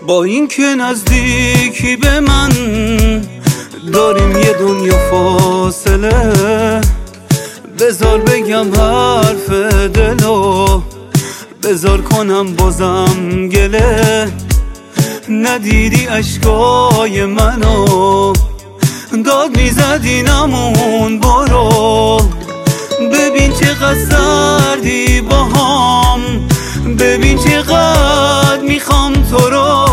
با اینکه نزدیکی به من داریم یه دنیا فاصله، بذار بگم حرف دلو، بذار کنم بازم گله. ندیدی اشکای منو، داد میزدی نمون برو. ببین چقدر سردی باهام، ببین چقدر میخوام تو رو.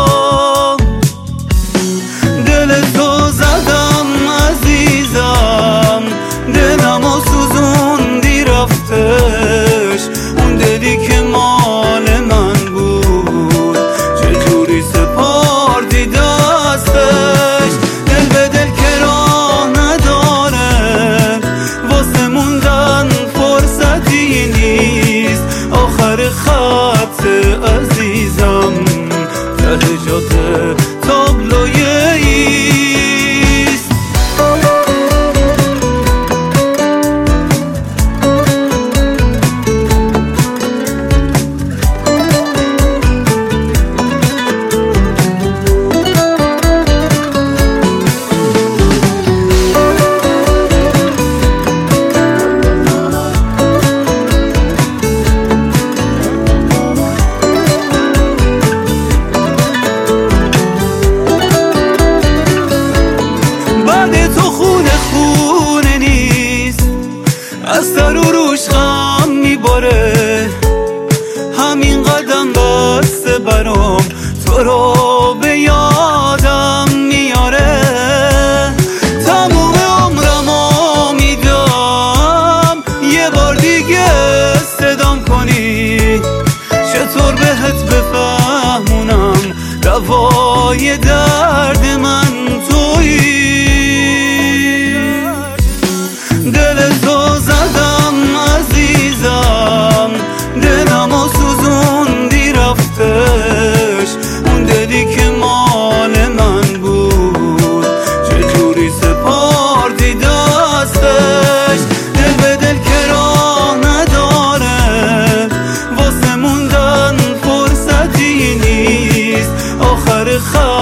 دل تو زدم عزیزم، دلمو سوزوندی رفتش. اون دلی که مال من بود چجوری سپردی دستش. دل به دل که راه نداره، واسه موندن فرصتی نیست. آخر خط عزیزم ته جاده تابلوی ایست. از سر و روش غم میباره، همین قدم بسته برام تو رو به یادم میاره. تموم عمرمو میدم یه بار دیگه صدام کنی. چطور بهت بفهمونم دوای درد من تویی. دل تو زدم عزیزم، دلمو سوزوندی رفتش. اون دلی که مال من بود چجوری سپردی دستش. دل به دل که راه نداره، واسه موندن فرصتی نیست. آخر